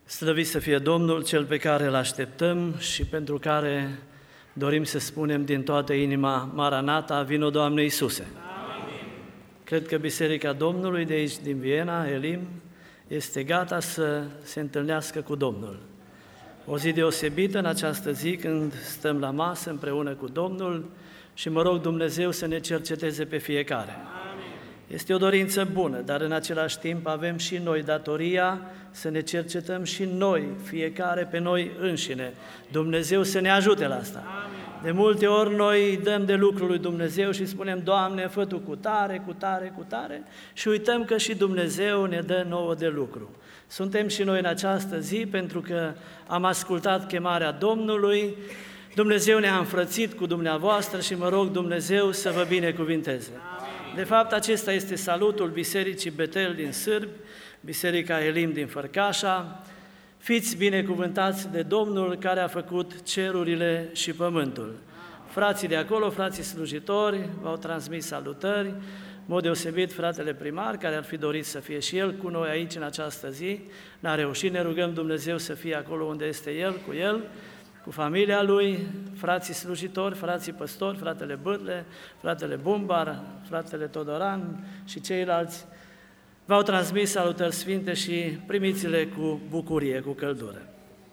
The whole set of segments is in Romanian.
Slăvit să fie Domnul, Cel pe care îl așteptăm și pentru care dorim să spunem din toată inima, Maranata, vino Doamne Iisuse! Amin. Cred că Biserica Domnului de aici, din Viena, Elim, este gata să se întâlnească cu Domnul. O zi deosebită în această zi când stăm la masă împreună cu Domnul și mă rog Dumnezeu să ne cerceteze pe fiecare. Este o dorință bună, dar în același timp avem și noi datoria să ne cercetăm și noi, fiecare pe noi înșine. Dumnezeu să ne ajute la asta. Amin. De multe ori noi dăm de lucrul lui Dumnezeu și spunem, Doamne, fă Tu cu tare, cu tare, cu tare, și uităm că și Dumnezeu ne dă nouă de lucru. Suntem și noi în această zi pentru că am ascultat chemarea Domnului, Dumnezeu ne-a înfrățit cu dumneavoastră și mă rog Dumnezeu să vă binecuvinteze. De fapt, acesta este salutul Bisericii Betel din Sârbi, Biserica Elim din Fărcașa. Fiți binecuvântați de Domnul care a făcut cerurile și pământul. Frații de acolo, frații slujitori, v-au transmis salutări, în mod deosebit fratele primar, care ar fi dorit să fie și el cu noi aici în această zi. N-a reușit, ne rugăm Dumnezeu să fie acolo unde este el, cu familia lui, frații slujitori, frații păstori, fratele Bârle, fratele Bumbar, fratele Todoran și ceilalți, v-au transmis salutări sfinte și primiți-le cu bucurie, cu căldură.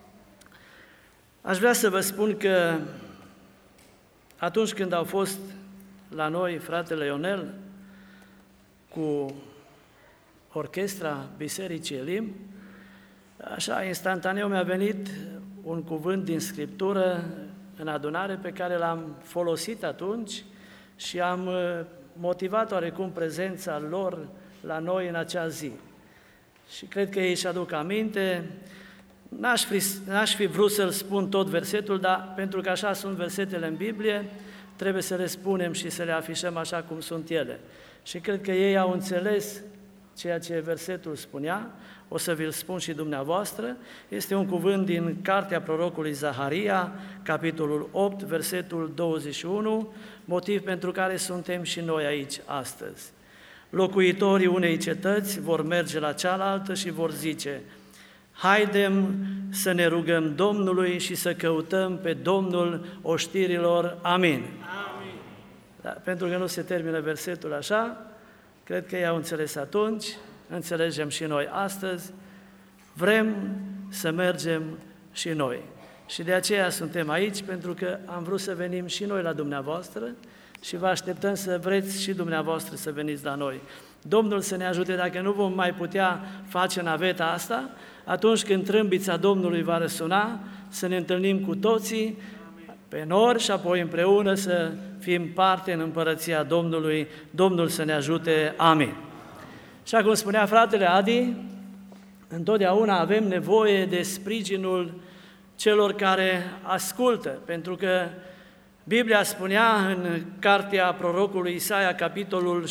Aș vrea să vă spun că atunci când au fost la noi fratele Ionel cu orchestra Bisericii Elim, așa instantaneu mi-a venit un cuvânt din Scriptură în adunare pe care l-am folosit atunci și am motivat oarecum prezența lor la noi în acea zi. Și cred că ei își aduc aminte, n-aș fi vrut să-l spun tot versetul, dar pentru că așa sunt versetele în Biblie, trebuie să le spunem și să le afișăm așa cum sunt ele. Și cred că ei au înțeles ceea ce versetul spunea, o să vi-l spun și dumneavoastră, este un cuvânt din cartea prorocului Zaharia, capitolul 8, versetul 21, motiv pentru care suntem și noi aici astăzi. Locuitorii unei cetăți vor merge la cealaltă și vor zice, haidem să ne rugăm Domnului și să căutăm pe Domnul oștirilor. Amin. Amin. Da, pentru că nu se termină versetul așa, cred că ei au înțeles atunci, înțelegem și noi astăzi, vrem să mergem și noi. Și de aceea suntem aici, pentru că am vrut să venim și noi la dumneavoastră și vă așteptăm să vreți și dumneavoastră să veniți la noi. Domnul să ne ajute, dacă nu vom mai putea face naveta asta, atunci când trâmbița Domnului va răsuna, să ne întâlnim cu toții pe nori și apoi împreună să fim parte în împărăția Domnului. Domnul să ne ajute. Amin. Și cum spunea fratele Adi, întotdeauna avem nevoie de sprijinul celor care ascultă, pentru că Biblia spunea în cartea prorocului Isaia, capitolul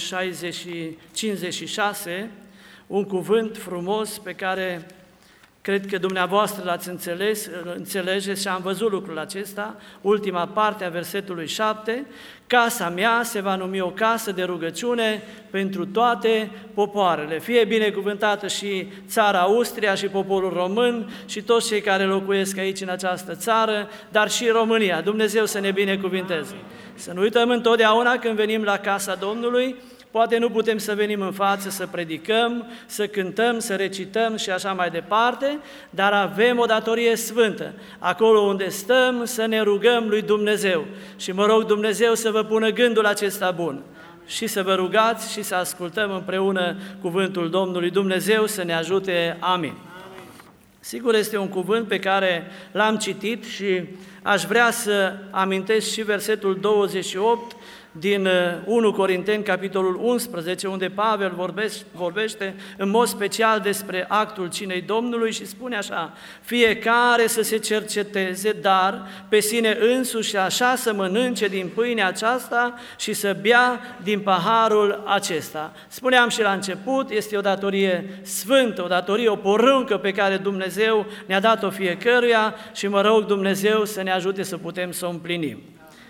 56, un cuvânt frumos pe care cred că dumneavoastră l-ați înțelegeți și am văzut lucrul acesta, ultima parte a versetului 7, casa mea se va numi o casă de rugăciune pentru toate popoarele. Fie binecuvântată și țara Austria și poporul român și toți cei care locuiesc aici în această țară, dar și România. Dumnezeu să ne binecuvinteze. Să nu uităm întotdeauna când venim la casa Domnului, poate nu putem să venim în față să predicăm, să cântăm, să recităm și așa mai departe, dar avem o datorie sfântă. Acolo unde stăm, să ne rugăm lui Dumnezeu. Și mă rog Dumnezeu să vă pună gândul acesta bun și să vă rugați și să ascultăm împreună cuvântul Domnului. Dumnezeu să ne ajute. Amin. Sigur, este un cuvânt pe care l-am citit și aș vrea să amintesc și versetul 28 din 1 Corinteni, capitolul 11, unde Pavel vorbește în mod special despre actul cinei Domnului și spune așa, fiecare să se cerceteze, dar pe sine însuși așa să mănânce din pâinea aceasta și să bea din paharul acesta. Spuneam și la început, este o datorie sfântă, o datorie, o poruncă pe care Dumnezeu ne-a dat-o fiecăruia și mă rog Dumnezeu să ne ajute să putem să o împlinim.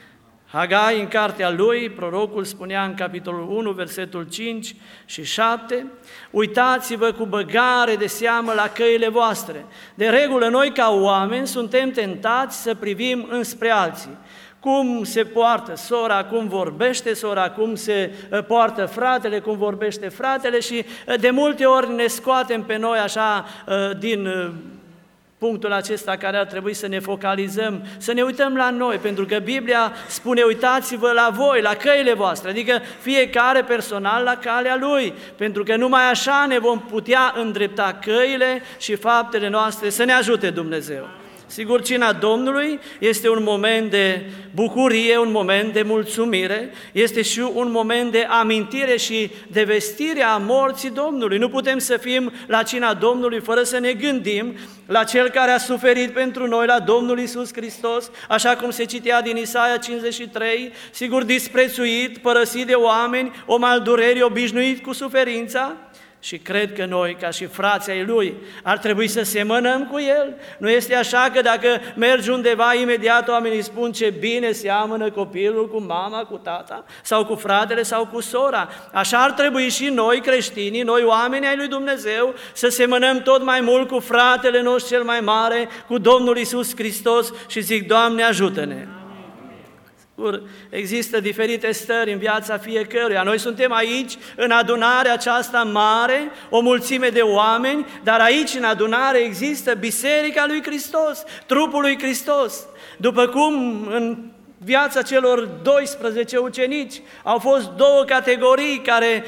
Hagai, în cartea lui, prorocul spunea în capitolul 1, versetul 5 și 7, uitați-vă cu băgare de seamă la căile voastre. De regulă, noi ca oameni suntem tentați să privim înspre alții. Cum se poartă sora, cum vorbește sora, cum se poartă fratele, cum vorbește fratele și de multe ori ne scoatem pe noi așa din punctul acesta care ar trebui să ne focalizăm, să ne uităm la noi, pentru că Biblia spune uitați-vă la voi, la căile voastre, adică fiecare personal la calea lui, pentru că numai așa ne vom putea îndrepta căile și faptele noastre, să ne ajute Dumnezeu. Sigur, cina Domnului este un moment de bucurie, un moment de mulțumire, este și un moment de amintire și de vestire a morții Domnului. Nu putem să fim la cina Domnului fără să ne gândim la Cel care a suferit pentru noi, la Domnul Iisus Hristos, așa cum se citea din Isaia 53, sigur disprețuit, părăsit de oameni, om al durerii, obișnuit cu suferința. Și cred că noi, ca și frații ai Lui, ar trebui să semănăm cu El. Nu este așa că dacă mergi undeva, imediat oamenii spun ce bine seamănă copilul cu mama, cu tata, sau cu fratele, sau cu sora. Așa ar trebui și noi, creștinii, noi oamenii ai Lui Dumnezeu, să semănăm tot mai mult cu fratele nostru cel mai mare, cu Domnul Iisus Hristos și zic, Doamne, ajută-ne! Există diferite stări în viața fiecăruia. Noi suntem aici, în adunarea aceasta mare, o mulțime de oameni, dar aici, în adunare, există Biserica lui Hristos, trupul lui Hristos. După cum în viața celor 12 ucenici au fost două categorii care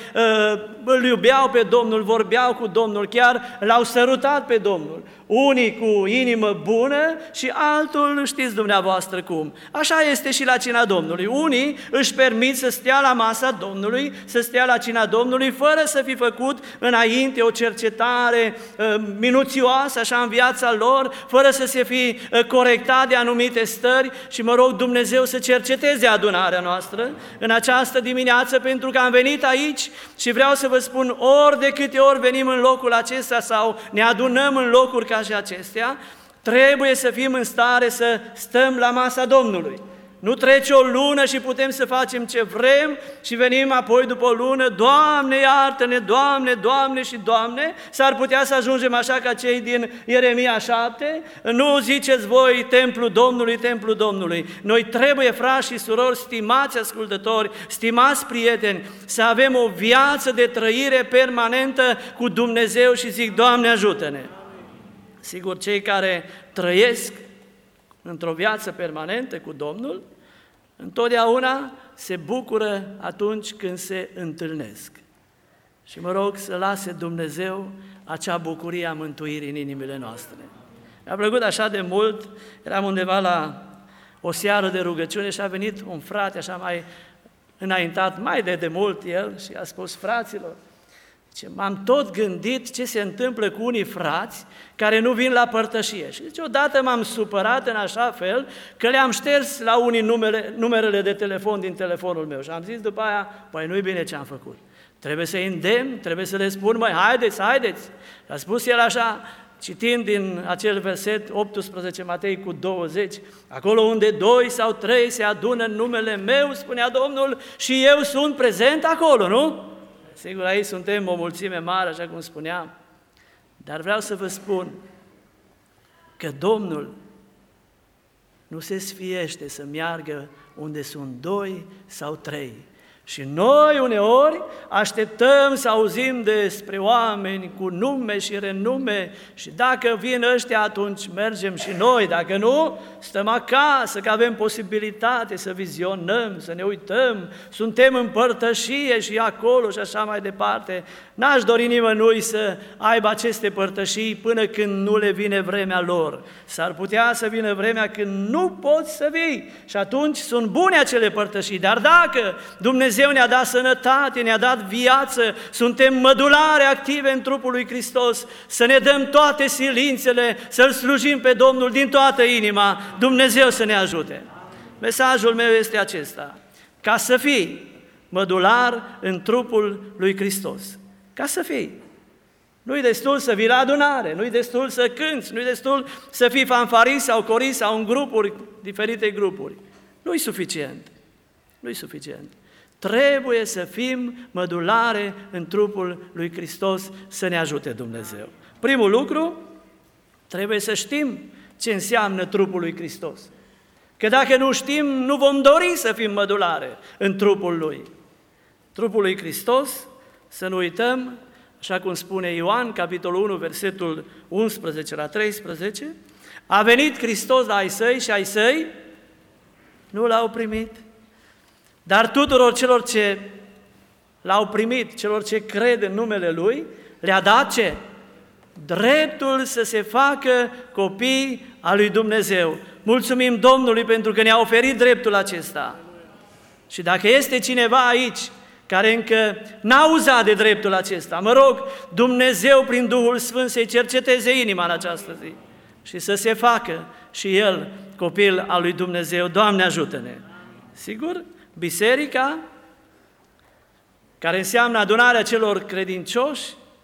îl iubeau pe Domnul, vorbeau cu Domnul, chiar l-au sărutat pe Domnul. Unii cu inimă bună și altul știți dumneavoastră cum. Așa este și la cina Domnului. Unii își permit să stea la masa Domnului, să stea la cina Domnului, fără să fi făcut înainte o cercetare minuțioasă așa în viața lor, fără să se fi corectat de anumite stări și mă rog Dumnezeu să cerceteze adunarea noastră în această dimineață, pentru că am venit aici și vreau să vă spun, ori de câte ori venim în locul acesta sau ne adunăm în locuri ca și acestea, trebuie să fim în stare să stăm la masa Domnului. Nu trece o lună și putem să facem ce vrem și venim apoi după o lună, Doamne, iartă-ne, Doamne, Doamne și Doamne, s-ar putea să ajungem așa ca cei din Ieremia 7, nu ziceți voi templul Domnului, templul Domnului. Noi trebuie, frați și surori, stimați ascultători, stimați prieteni, să avem o viață de trăire permanentă cu Dumnezeu și zic, Doamne, ajută-ne! Sigur, cei care trăiesc într-o viață permanentă cu Domnul, întotdeauna se bucură atunci când se întâlnesc. Și mă rog să lase Dumnezeu acea bucurie a mântuirii în inimile noastre. Mi-a plăcut așa de mult, eram undeva la o seară de rugăciune și a venit un frate așa mai înaintat, mai de mult el, și a spus, fraților, m-am tot gândit ce se întâmplă cu unii frați care nu vin la părtășie. Și odată m-am supărat în așa fel că le-am șters la unii numerele de telefon din telefonul meu. Și am zis după aia, păi nu-i bine ce am făcut. Trebuie să-i îndemn, trebuie să le spun, măi, haideți. A spus el așa, citind din acel verset 18 Matei cu 20, acolo unde 2 sau 3 se adună în numele meu, spunea Domnul, și eu sunt prezent acolo, nu? Sigur, aici suntem o mulțime mare, așa cum spuneam, dar vreau să vă spun că Domnul nu se sfiește să meargă unde sunt 2 sau 3. Și noi uneori așteptăm să auzim despre oameni cu nume și renume și dacă vin ăștia atunci mergem și noi, dacă nu, stăm acasă că avem posibilitate să vizionăm, să ne uităm, suntem în părtășie și acolo și așa mai departe. N-aș dori nimănui să aibă aceste părtășii până când nu le vine vremea lor. S-ar putea să vină vremea când nu poți să vii și atunci sunt bune acele părtășii, dar dacă Dumnezeu ne-a dat sănătate, ne-a dat viață, suntem mădulare active în trupul lui Hristos, să ne dăm toate silințele, să-L slujim pe Domnul din toată inima, Dumnezeu să ne ajute. Mesajul meu este acesta, ca să fii mădular în trupul lui Hristos, ca să fii. Nu-i destul să vii la adunare, nu-i destul să cânți, nu-i destul să fii fanfarist sau corist sau în grupuri, diferite grupuri. Nu-i suficient. Nu-i suficient. Trebuie să fim mădulare în trupul lui Hristos, să ne ajute Dumnezeu. Primul lucru, trebuie să știm ce înseamnă trupul lui Hristos. Că dacă nu știm, nu vom dori să fim mădulare în trupul Lui. Trupul lui Hristos, să nu uităm, așa cum spune Ioan, capitolul 1, versetul 11 la 13, a venit Hristos la ai Săi și ai Săi nu L-au primit. Dar tuturor celor ce L-au primit, celor ce cred în numele Lui, le-a dat ce? Dreptul să se facă copii al lui Dumnezeu. Mulțumim Domnului pentru că ne-a oferit dreptul acesta. Și dacă este cineva aici care încă n-a uzat de dreptul acesta, mă rog, Dumnezeu prin Duhul Sfânt să-i cerceteze inima în această zi și să se facă și el copil al lui Dumnezeu. Doamne, ajută-ne! Sigur, biserica, care înseamnă adunarea celor credincioși,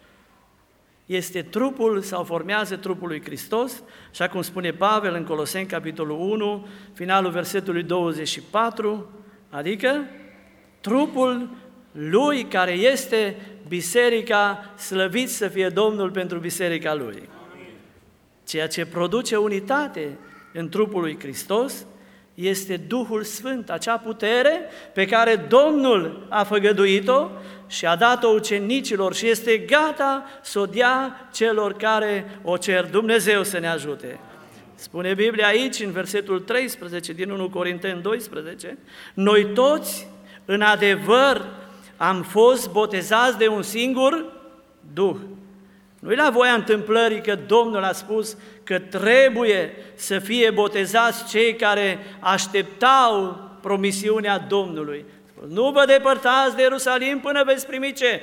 este trupul sau formează trupul lui Hristos, așa cum spune Pavel în Coloseni, capitolul 1, finalul versetului 24, adică trupul Lui care este biserica, slăvit să fie Domnul pentru biserica Lui. Ceea ce produce unitate în trupul lui Hristos este Duhul Sfânt, acea putere pe care Domnul a făgăduit-o și a dat-o ucenicilor și este gata să o dea celor care o cer. Dumnezeu să ne ajute! Spune Biblia aici, în versetul 13 din 1 Corinteni 12, noi toți, în adevăr, am fost botezați de un singur Duh. Nu-i la voia întâmplării că Domnul a spus că trebuie să fie botezați cei care așteptau promisiunea Domnului. Nu vă depărtați de Ierusalim până veți primi ce?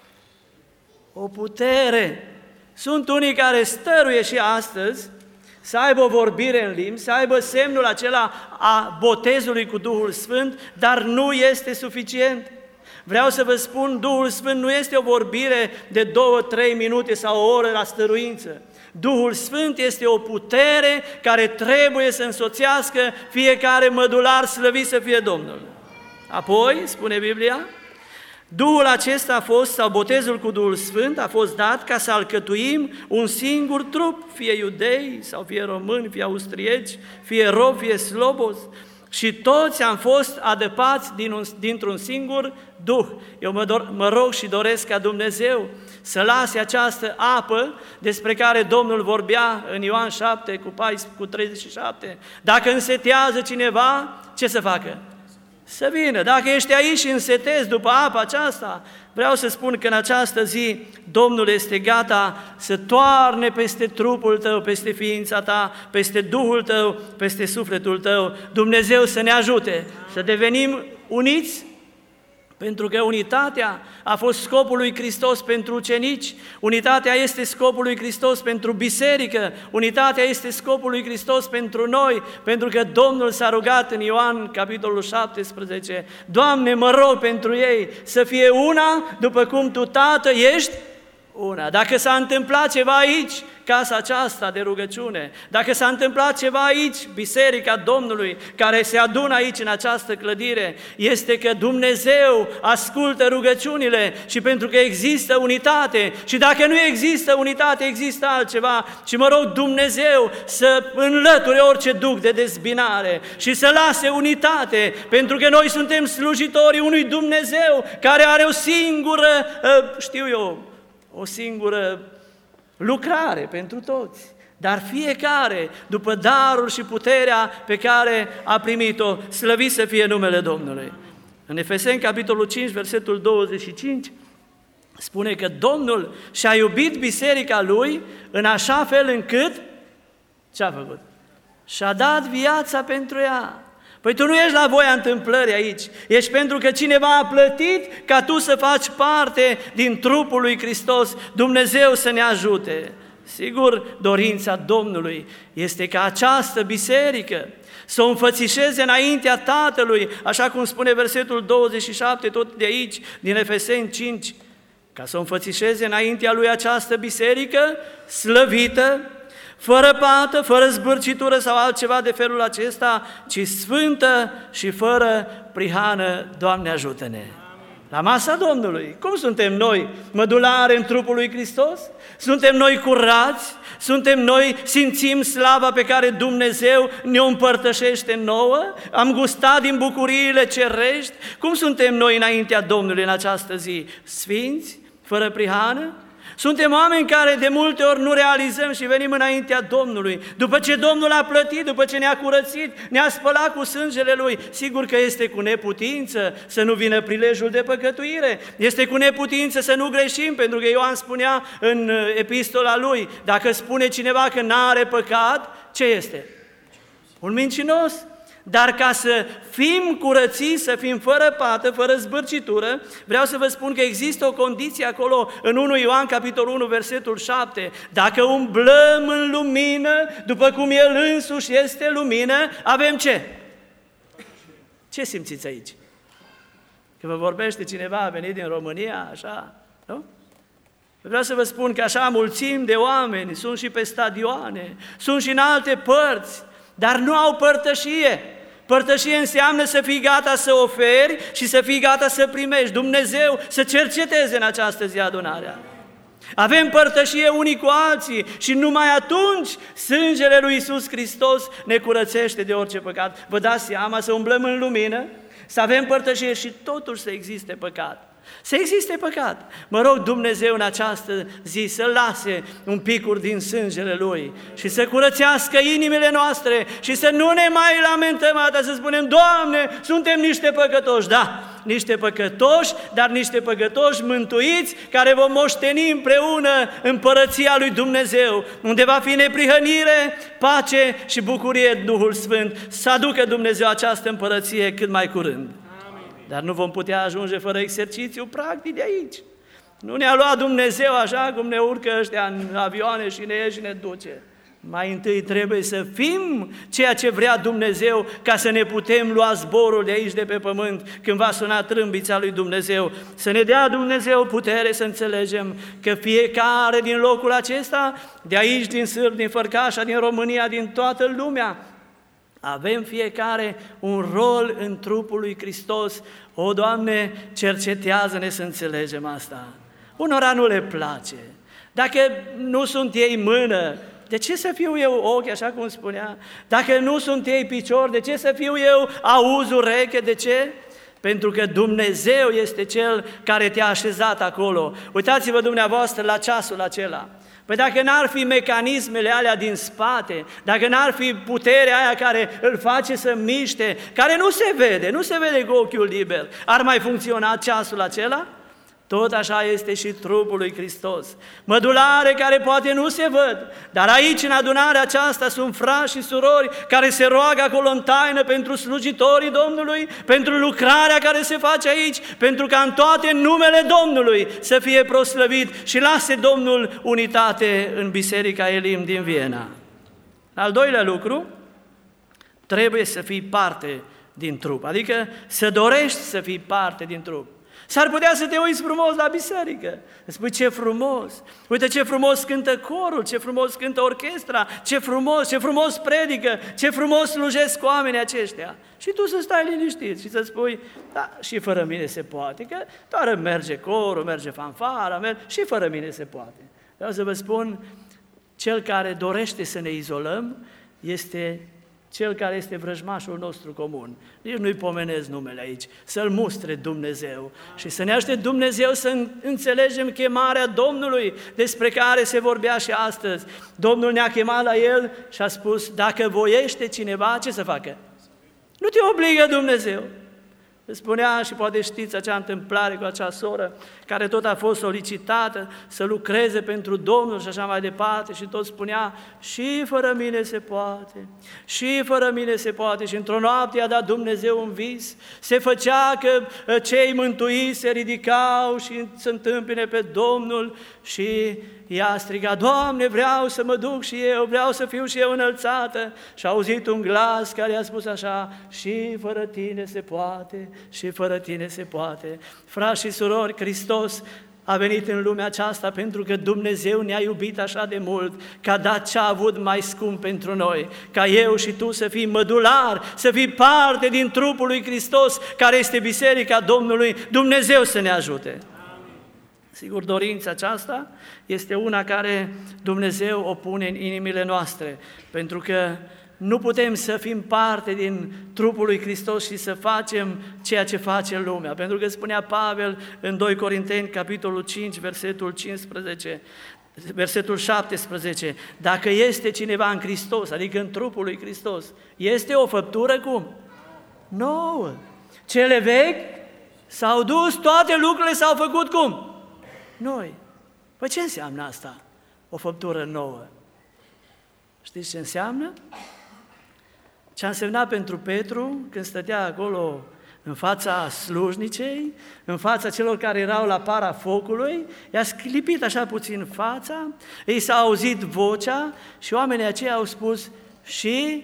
O putere. Sunt unii care stăruie și astăzi să aibă o vorbire în limbi, să aibă semnul acela a botezului cu Duhul Sfânt, dar nu este suficient. Vreau să vă spun, Duhul Sfânt nu este o vorbire de 2-3 minute sau o oră la stăruință. Duhul Sfânt este o putere care trebuie să însoțească fiecare mădular, slăvit să fie Domnul. Apoi, spune Biblia, Duhul acesta a fost, sau botezul cu Duhul Sfânt a fost dat ca să alcătuim un singur trup, fie iudei sau fie români, fie austrieci, fie robi, fie slobozi. Și toți am fost adăpați dintr-un singur Duh. Eu mă rog și doresc ca Dumnezeu să lase această apă despre care Domnul vorbea în Ioan 7 cu 37. Dacă însetează cineva, ce să facă? Să vină. Dacă ești aici și însetezi după apa aceasta, vreau să spun că în această zi Domnul este gata să toarne peste trupul tău, peste ființa ta, peste Duhul tău, peste sufletul tău. Dumnezeu să ne ajute să devenim uniți, pentru că unitatea a fost scopul lui Hristos pentru ucenici, unitatea este scopul lui Hristos pentru biserică, unitatea este scopul lui Hristos pentru noi, pentru că Domnul s-a rugat în Ioan, capitolul 17, Doamne, mă rog pentru ei să fie una, după cum Tu, Tată, ești una. Dacă s-a întâmplat ceva aici, casa aceasta de rugăciune, dacă s-a întâmplat ceva aici, biserica Domnului, care se adună aici în această clădire, este că Dumnezeu ascultă rugăciunile și pentru că există unitate. Și dacă nu există unitate, există altceva. Și mă rog Dumnezeu să înlăture orice duc de dezbinare și să lase unitate, pentru că noi suntem slujitorii unui Dumnezeu care are o singură, o singură lucrare pentru toți, dar fiecare după darul și puterea pe care a primit-o, slăvit să fie numele Domnului. În Efeseni, capitolul 5, versetul 25, spune că Domnul și-a iubit biserica Lui în așa fel încât, ce a făcut? Și-a dat viața pentru ea. Păi tu nu ești la voia întâmplării aici, ești pentru că cineva a plătit ca tu să faci parte din trupul lui Hristos. Dumnezeu să ne ajute. Sigur, dorința Domnului este ca această biserică să o înfățișeze înaintea Tatălui, așa cum spune versetul 27, tot de aici, din Efeseni 5, ca să o înfățișeze înaintea Lui această biserică slăvită, fără pată, fără zbârcitură sau altceva de felul acesta, ci sfântă și fără prihană. Doamne, ajută-ne! La masa Domnului, cum suntem noi mădulare în trupul lui Hristos? Suntem noi curați? Suntem noi, simțim slava pe care Dumnezeu ne-o împărtășește nouă? Am gustat din bucuriile cerești? Cum suntem noi înaintea Domnului în această zi? Sfinți? Fără prihană? Suntem oameni care de multe ori nu realizăm și venim înaintea Domnului. După ce Domnul a plătit, după ce ne-a curățit, ne-a spălat cu sângele Lui, sigur că este cu neputință să nu vină prilejul de păcătuire. Este cu neputință să nu greșim, pentru că Ioan spunea în epistola lui, dacă spune cineva că n-are păcat, ce este? Un mincinos. Dar ca să fim curățiți, să fim fără pată, fără zbârcitură, vreau să vă spun că există o condiție acolo în 1 Ioan, capitolul 1, versetul 7. Dacă umblăm în lumină, după cum El însuși este lumină, avem ce? Ce simțiți aici? Că vă vorbește cineva, a venit din România, așa, nu? Vreau să vă spun că așa mulțimi de oameni, sunt și pe stadioane, sunt și în alte părți, dar nu au părtășie. Părtășie înseamnă să fii gata să oferi și să fii gata să primești. Dumnezeu să cerceteze în această zi adunarea. Avem părtășie unii cu alții și numai atunci sângele lui Iisus Hristos ne curățește de orice păcat. Vă dați seama, să umblăm în lumină, să avem părtășie și totuși să existe păcat. Să existe păcat. Mă rog Dumnezeu în această zi să lase un picuri din sângele Lui și să curățească inimile noastre și să nu ne mai lamentăm atât, să spunem, Doamne, suntem niște păcătoși. Da, niște păcătoși, dar niște păcătoși mântuiți, care vom moșteni împreună împărăția lui Dumnezeu, unde va fi neprihănire, pace și bucurie Duhul Sfânt. Să aducă Dumnezeu această împărăție cât mai curând. Dar nu vom putea ajunge fără exercițiu practic de aici. Nu ne-a luat Dumnezeu așa cum ne urcă ăștia în avioane și ne ia și ne duce. Mai întâi trebuie să fim ceea ce vrea Dumnezeu ca să ne putem lua zborul de aici, de pe pământ, când va suna trâmbița lui Dumnezeu. Să ne dea Dumnezeu putere să înțelegem că fiecare din locul acesta, de aici, din Sârb, din Fărcașa, din România, din toată lumea, avem fiecare un rol în trupul lui Hristos. O, Doamne, cercetează-ne să înțelegem asta. Unora nu le place. Dacă nu sunt ei mână, de ce să fiu eu ochi, așa cum spunea? Dacă nu sunt ei picior, de ce să fiu eu auz, ureche? De ce? Pentru că Dumnezeu este Cel care te-a așezat acolo. Uitați-vă dumneavoastră la ceasul acela. Păi dacă n-ar fi mecanismele alea din spate, dacă n-ar fi puterea aia care îl face să miște, care nu se vede cu ochiul liber, ar mai funcționa ceasul acela? Tot așa este și trupul lui Hristos. Mădulare care poate nu se văd, dar aici în adunarea aceasta sunt frați și surori care se roagă acolo în taină pentru slujitorii Domnului, pentru lucrarea care se face aici, pentru ca în toate numele Domnului să fie proslăvit și lase Domnul unitate în Biserica Elim din Viena. Al doilea lucru, trebuie să fii parte din trup, adică să dorești să fii parte din trup. S-ar putea să te uiți frumos la biserică. Îți spui, ce frumos! Uite ce frumos cântă corul, ce frumos cântă orchestra, ce frumos predică, ce frumos slujesc oamenii aceștia. Și tu să stai liniștit și să spui, da, și fără mine se poate, că doar merge corul, merge fanfara, și fără mine se poate. Vreau să vă spun, cel care dorește să ne izolăm este Cel care este vrăjmașul nostru comun. Eu nu-i pomenez numele aici, să-L mustre Dumnezeu și să ne ajute Dumnezeu să înțelegem chemarea Domnului despre care se vorbea și astăzi. Domnul ne-a chemat la El și a spus, dacă voiește cineva, ce să facă? Nu te obligă Dumnezeu. Spunea, și poate știți acea întâmplare cu acea soră care tot a fost solicitată să lucreze pentru Domnul și așa mai departe și tot spunea, și fără mine se poate, și fără mine se poate. Și într-o noapte i-a dat Dumnezeu un vis, se făcea că cei mântuiți se ridicau și se întâmpine pe Domnul și ea a strigat, Doamne, vreau să mă duc și eu, vreau să fiu și eu înălțată. Și a auzit un glas care i-a spus așa, și fără tine se poate, și fără tine se poate. Frați și surori, Hristos a venit în lumea aceasta pentru că Dumnezeu ne-a iubit așa de mult, că a dat ce a avut mai scump pentru noi, ca eu și tu să fii mădular, să fii parte din trupul lui Hristos, care este Biserica Domnului. Dumnezeu să ne ajute! Sigur, dorința aceasta este una care Dumnezeu o pune în inimile noastre, pentru că nu putem să fim parte din trupul lui Hristos și să facem ceea ce face lumea. Pentru că spunea Pavel în 2 Corinteni, capitolul 5, versetul 17, dacă este cineva în Hristos, adică în trupul lui Hristos, este o făptură cum? Nouă. Cele vechi s-au dus, toate lucrurile s-au făcut cum? Noi. Păi ce înseamnă asta? O făptură nouă. Știți ce înseamnă? Ce a însemnat pentru Petru când stătea acolo în fața slujnicei, în fața celor care erau la para focului, i-a sclipit așa puțin fața, ei s-a auzit vocea și oamenii aceia au spus și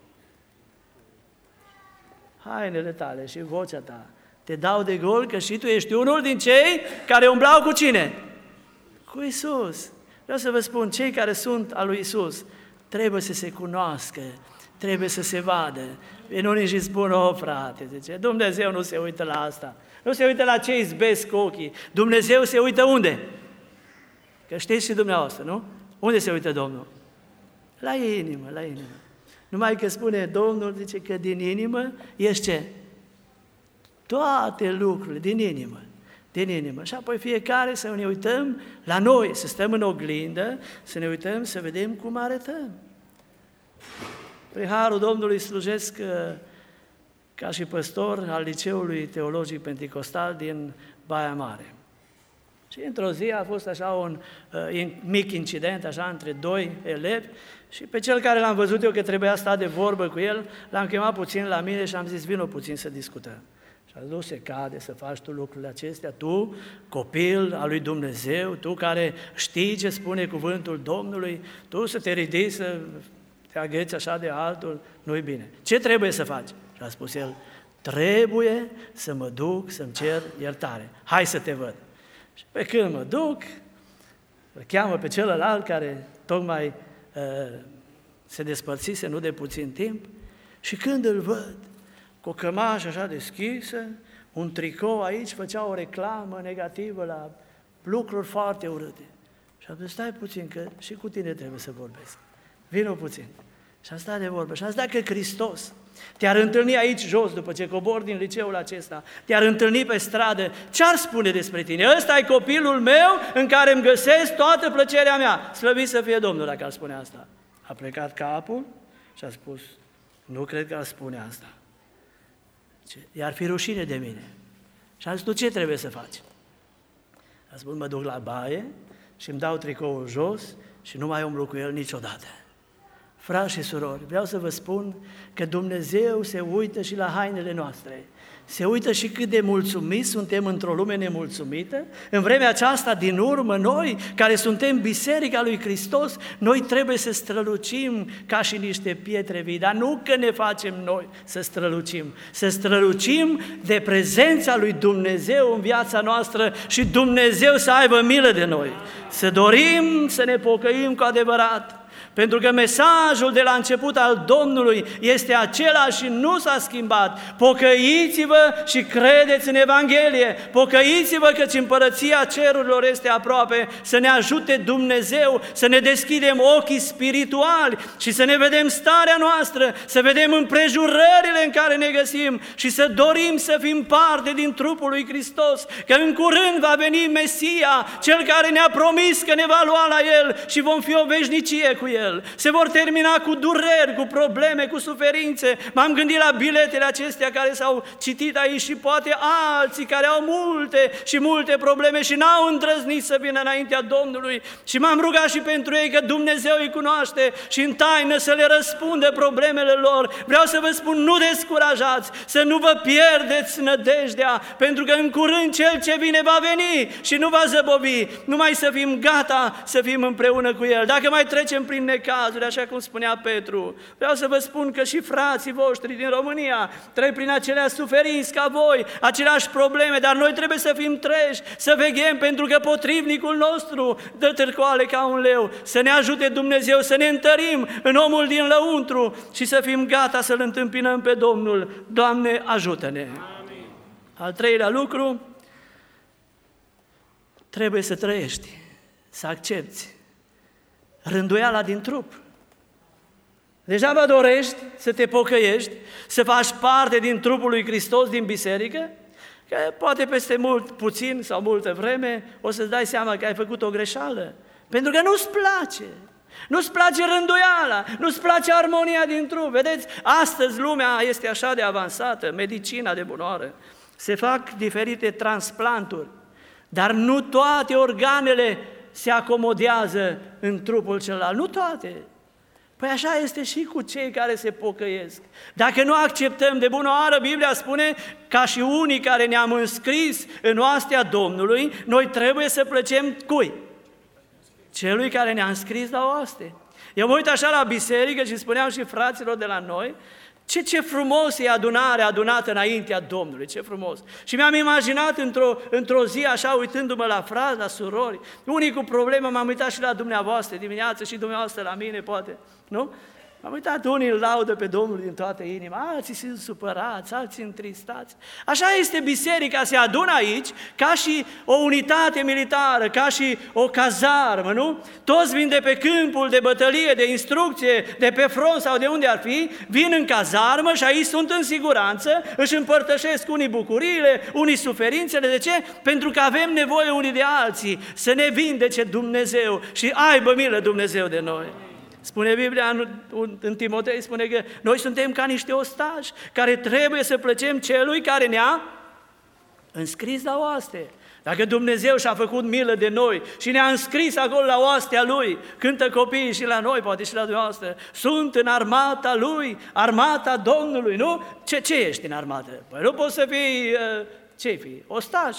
hainele tale și vocea ta, te dau de gol că și tu ești unul din cei care umblau cu cine? Cu Iisus. Vreau să vă spun, cei care sunt al lui Iisus trebuie să se cunoască, trebuie să se vadă. Vin unii și spun, frate, zice, Dumnezeu nu se uită la asta, nu se uită la ce izbesc cu ochii, Dumnezeu se uită unde? Că știți și dumneavoastră, nu? Unde se uită Domnul? La inimă, la inimă. Numai că spune Domnul, zice că din inimă ești ce? Toate lucrurile, din inimă. Din inimă. Și apoi fiecare să ne uităm la noi, să stăm în oglindă, să ne uităm, să vedem cum arătăm. Prin harul Domnului slujesc ca și păstor al Liceului Teologic Pentecostal din Baia Mare. Și într-o zi a fost așa un mic incident, așa, între doi elevi, și pe cel care l-am văzut eu că trebuia sta de vorbă cu el, l-am chemat puțin la mine și am zis, vino puțin să discutăm. Și nu se cade să faci tu lucrurile acestea, tu, copil al lui Dumnezeu, tu care știi ce spune cuvântul Domnului, tu să te ridici, să te agheți așa de altul, nu-i bine. Ce trebuie să faci? Și a spus el, trebuie să mă duc să-mi cer iertare. Hai să te văd. Și pe când mă duc, îl cheamă pe celălalt care tocmai se despărțise, nu de puțin timp, și când îl văd, cu o cămașă așa deschisă, un tricou aici, făcea o reclamă negativă la lucruri foarte urâte. Și am zis, stai puțin, că și cu tine trebuie să vorbesc. Vino puțin. Și am stat de vorbă. Și am zis, dacă Hristos te-ar întâlni aici jos, după ce cobori din liceul acesta, te-ar întâlni pe stradă, ce-ar spune despre tine? Ăsta e copilul meu în care îmi găsesc toată plăcerea mea. Slăvit să fie Domnul dacă ar spune asta. A plecat capul și a spus, nu cred că ar spune asta. I-ar fi rușine de mine. Și am zis, tu ce trebuie să faci? A spus, mă duc la baie și îmi dau tricoul jos și nu mai umblu cu el niciodată. Frați și surori, vreau să vă spun că Dumnezeu se uită și la hainele noastre. Se uită și cât de mulțumiți suntem într-o lume nemulțumită. În vremea aceasta, din urmă, noi, care suntem Biserica lui Hristos, noi trebuie să strălucim ca și niște pietre vii, dar nu că ne facem noi să strălucim de prezența lui Dumnezeu în viața noastră și Dumnezeu să aibă milă de noi. Să dorim să ne pocăim cu adevărat. Pentru că mesajul de la început al Domnului este același și nu s-a schimbat. Pocăiți-vă și credeți în Evanghelie. Pocăiți-vă căci împărăția cerurilor este aproape. Să ne ajute Dumnezeu să ne deschidem ochii spirituali și să ne vedem starea noastră, să vedem împrejurările în care ne găsim și să dorim să fim parte din trupul lui Hristos. Că în curând va veni Mesia, Cel care ne-a promis că ne va lua la El și vom fi o veșnicie cu El. Se vor termina cu dureri, cu probleme, cu suferințe. M-am gândit la biletele acestea care s-au citit aici și poate alții care au multe și multe probleme și n-au îndrăznit să vină înaintea Domnului. Și m-am rugat și pentru ei că Dumnezeu îi cunoaște și în taină să le răspundă problemele lor. Vreau să vă spun, nu descurajați, să nu vă pierdeți nădejdea, pentru că în curând Cel ce vine va veni și nu va zăbovi. Numai să fim gata să fim împreună cu El. Dacă mai trecem prin necazuri, așa cum spunea Petru. Vreau să vă spun că și frații voștri din România trec prin aceleași suferinți ca voi, aceleași probleme, dar noi trebuie să fim treji, să veghem, pentru că potrivnicul nostru dă târcoale ca un leu. Să ne ajute Dumnezeu să ne întărim în omul din lăuntru și să fim gata să-L întâmpinăm pe Domnul. Doamne, ajută-ne! Amin. Al treilea lucru, trebuie să trăiești, să accepti rânduiala din trup. Degeaba dorești să te pocăiești, să faci parte din trupul lui Hristos, din biserică, că poate peste puțin sau multă vreme o să-ți dai seama că ai făcut o greșeală, pentru că nu-ți place. Nu-ți place rânduiala, nu-ți place armonia din trup. Vedeți, astăzi lumea este așa de avansată, medicina de bunoară. Se fac diferite transplanturi, dar nu toate organele se acomodează în trupul celălalt, nu toate. Păi așa este și cu cei care se pocăiesc. Dacă nu acceptăm de bună oară, Biblia spune, ca și unii care ne-am înscris în oastea Domnului, noi trebuie să plăcem cui? Celui care ne-a înscris la oaste. Eu mă uit așa la biserică și spuneam și fraților de la noi, ce frumos e adunarea adunată înaintea Domnului, ce frumos. Și mi-am imaginat într-o zi așa, uitându-mă la frați, la surori, unii cu probleme, m-am uitat și la dumneavoastră dimineață și dumneavoastră la mine, poate, nu? M-am uitat, unii îl laudă pe Domnul din toată inima, alții sunt supărați, alții întristați. Așa este biserica, se adună aici ca și o unitate militară, ca și o cazarmă, nu? Toți vin de pe câmpul de bătălie, de instrucție, de pe front sau de unde ar fi, vin în cazarmă și aici sunt în siguranță, își împărtășesc unii bucuriile, unii suferințele. De ce? Pentru că avem nevoie unii de alții să ne vindece Dumnezeu și aibă milă Dumnezeu de noi. Spune Biblia în Timotei, spune că noi suntem ca niște ostași care trebuie să plăcem celui care ne-a înscris la oaste. Dacă Dumnezeu și-a făcut milă de noi și ne-a înscris acolo la oastea Lui, cântă copiii și la noi, poate și la dumneavoastră, sunt în armata Lui, armata Domnului, nu? Ce ești în armată? Păi nu poți să fii, ce-i fi? Ostaș,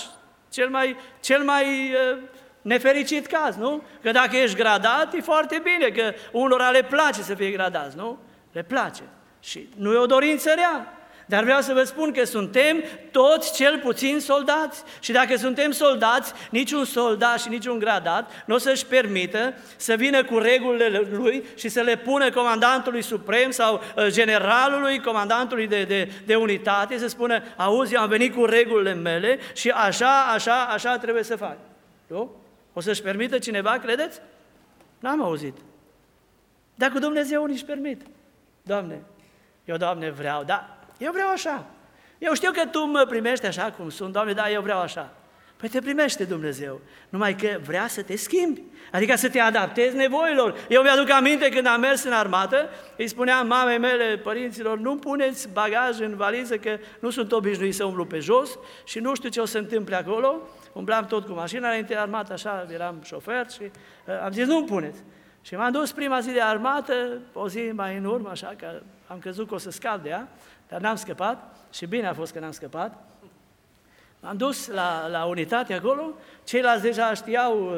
cel mai nefericit caz, nu? Că dacă ești gradat, e foarte bine, că unora le place să fie gradați, nu? Le place. Și nu e o dorință rea. Dar vreau să vă spun că suntem toți cel puțin soldați. Și dacă suntem soldați, niciun soldat și niciun gradat nu o să-și permită să vină cu regulile lui și să le pună comandantului suprem sau generalului, comandantului de unitate, să spună, auzi, eu am venit cu regulile mele și așa trebuie să faci. Nu? O să-și permită cineva, credeți? N-am auzit. Dar cu Dumnezeu nu-și permit. Doamne, eu, Doamne, vreau, da, eu vreau așa. Eu știu că Tu mă primești așa cum sunt, Doamne, da, eu vreau așa. Păi te primește Dumnezeu, numai că vrea să te schimbi, adică să te adaptezi nevoilor. Eu mi-aduc aminte când am mers în armată, îi spuneam mamei mele, părinților, nu puneți bagaj în valiză, că nu sunt obișnuit să umblu pe jos și nu știu ce o să întâmple acolo. Umblam tot cu mașina, înainte de armată, așa, eram șofer și am zis, nu puneți. Și m-am dus prima zi de armată, o zi mai în urmă, așa, că am crezut că o să scap de ea, dar n-am scăpat și bine a fost că n-am scăpat. M-am dus la unitate acolo, ceilalți deja știau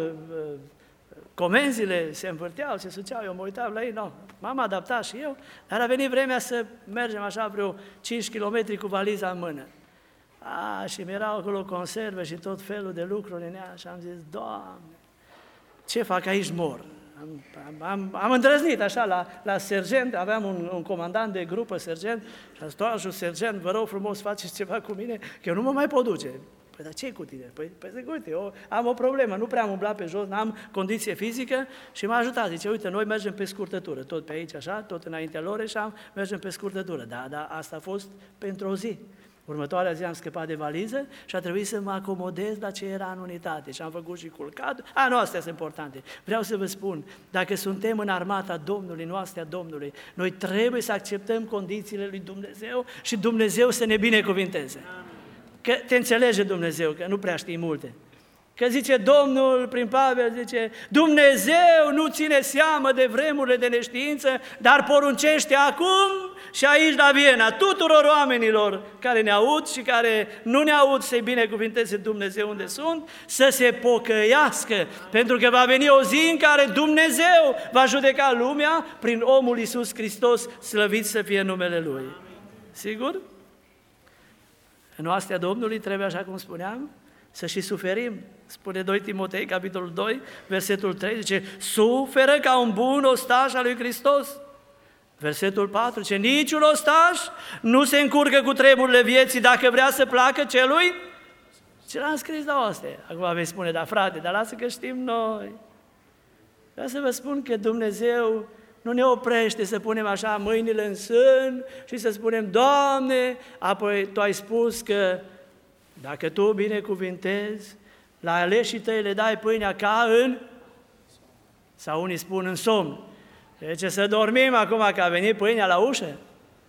comenzile, se învârteau, se suceau, eu mă uitam la ei, no, m-am adaptat și eu, dar a venit vremea să mergem așa vreo 5 km cu valiza în mână. Și mi-erau acolo conserve și tot felul de lucruri în ea și am zis, Doamne, ce fac aici, mor? Am îndrăznit așa la sergent, aveam un comandant de grupă, sergent, și am zis, toașul sergent, vă rog frumos, faceți ceva cu mine, că eu nu mă mai pot duce. Păi, dar ce-i cu tine? Păi zic, uite, eu am o problemă, nu prea am umblat pe jos, n-am condiție fizică și m-a ajutat. Zice, uite, noi mergem pe scurtătură, tot pe aici, așa, tot înaintea Loreșan, mergem pe scurtătură. Da, asta a fost pentru o zi. Următoarea zi am scăpat de valiză și a trebuit să mă acomodez la ce era în unitate. Și am făcut și culcatul. Nu, astea sunt importante. Vreau să vă spun, dacă suntem în armata Domnului, în oastea Domnului, noi trebuie să acceptăm condițiile lui Dumnezeu și Dumnezeu să ne binecuvinteze. Că te înțelege Dumnezeu, că nu prea știi multe. Că zice Domnul prin Pavel, zice, Dumnezeu nu ține seamă de vremurile de neștiință, dar poruncește acum și aici la Viena tuturor oamenilor care ne aud și care nu ne aud să-i binecuvinteze Dumnezeu unde sunt, să se pocăiască, pentru că va veni o zi în care Dumnezeu va judeca lumea prin omul Iisus Hristos, slăvit să fie numele Lui. Sigur? În oastea Domnului trebuie, așa cum spuneam, să și suferim. Spune 2 Timotei, capitolul 2, versetul 3, zice, suferă ca un bun ostaș al lui Hristos. Versetul 4, zice, niciun ostaș nu se încurcă cu treburile vieții dacă vrea să placă celui ce l-am scris la oaste. Acum vei spune, da frate, dar lasă că știm noi. Vreau să vă spun că Dumnezeu nu ne oprește să punem așa mâinile în sân și să spunem, Doamne, apoi Tu ai spus că dacă Tu binecuvintezi, la aleșii Tăi le dai pâinea ca în, sau unii spun în somn. Deci să dormim acum că a venit pâinea la ușă?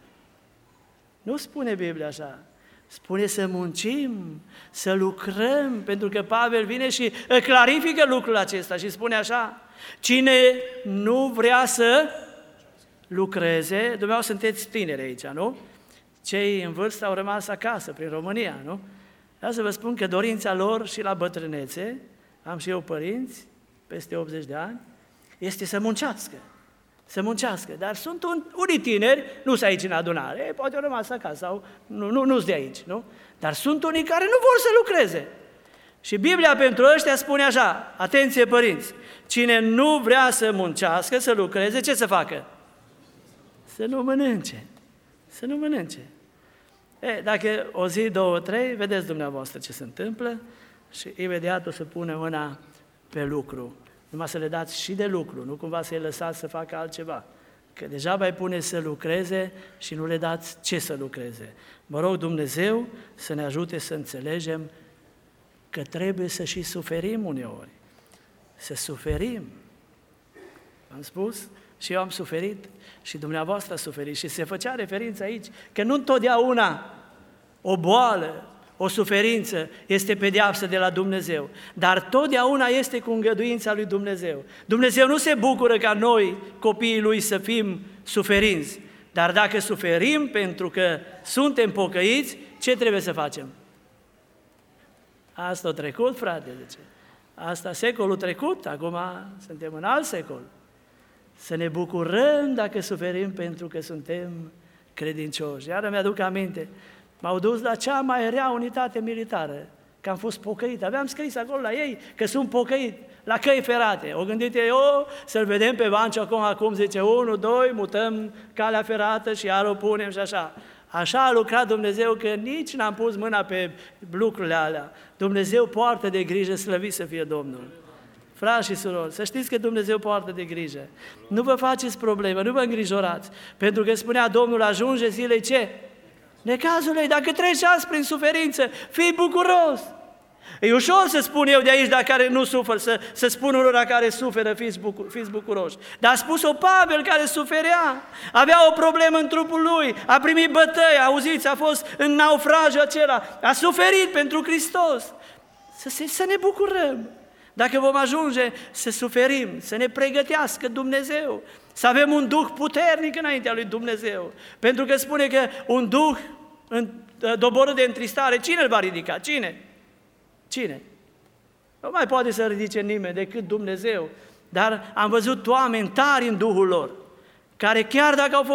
Nu spune Biblia așa. Spune să muncim, să lucrăm, pentru că Pavel vine și clarifică lucrul acesta și spune așa, cine nu vrea să lucreze, dumneavoastră sunteți tineri aici, nu? Cei în vârstă au rămas acasă, prin România, nu? Vreau să vă spun că dorința lor și la bătrânețe, am și eu părinți, peste 80 de ani, este să muncească. Să muncească, dar sunt unii tineri, nu sunt aici în adunare, poate au rămas acasă sau nu-s de aici, nu? Dar sunt unii care nu vor să lucreze. Și Biblia pentru ăștia spune așa, atenție părinți, cine nu vrea să muncească, să lucreze, ce să facă? Să nu mănânce, să nu mănânce. Dacă o zi, 2, 3, vedeți dumneavoastră ce se întâmplă și imediat o să pune mâna pe lucru. Numai să le dați și de lucru, nu cumva să-i lăsați să facă altceva. Că deja mai pune să lucreze și nu le dați ce să lucreze. Mă rog Dumnezeu să ne ajute să înțelegem că trebuie să și suferim uneori. Să suferim. Am spus? Și eu am suferit și dumneavoastră a suferit. Și se făcea referință aici că nu întotdeauna o boală, o suferință este pedeapsă de la Dumnezeu, dar totdeauna este cu îngăduința lui Dumnezeu. Dumnezeu nu se bucură ca noi, copiii Lui, să fim suferinți, dar dacă suferim pentru că suntem pocăiți, ce trebuie să facem? Asta a trecut, frate, zice. Asta secolul trecut, acum suntem în alt secol. Să ne bucurăm dacă suferim pentru că suntem credincioși. Iar mi-aduc aminte, m-au dus la cea mai rea unitate militară, că am fost pocăit. Aveam scris acolo la ei că sunt pocăit, la căi ferate. O gândit eu să-l vedem pe Vanciu acum zice 1, 2, mutăm calea ferată și iar o punem și așa. Așa a lucrat Dumnezeu că nici n-am pus mâna pe lucrurile alea. Dumnezeu poartă de grijă, slăvit să fie Domnul. Frați și surori, să știți că Dumnezeu poartă de grijă. Nu vă faceți probleme, nu vă îngrijorați, pentru că spunea Domnul, ajunge zilei ce? Necazurile, dacă treci azi prin suferință, fii bucuros. E ușor să spun eu de aici, dacă care nu sufer, să spun unora care suferă, fiți bucuroși. Dar a spus-o Pavel care suferea, avea o problemă în trupul lui, a primit bătăi, auziți, a fost în naufragiul acela, a suferit pentru Hristos. Să ne bucurăm. Dacă vom ajunge să suferim, să ne pregătească Dumnezeu, să avem un duh puternic înaintea lui Dumnezeu. Pentru că spune că un duh doborât de întristare, cine îl va ridica? Cine? Cine? Nu mai poate să ridice nimeni decât Dumnezeu. Dar am văzut oameni tari în Duhul lor, care chiar dacă au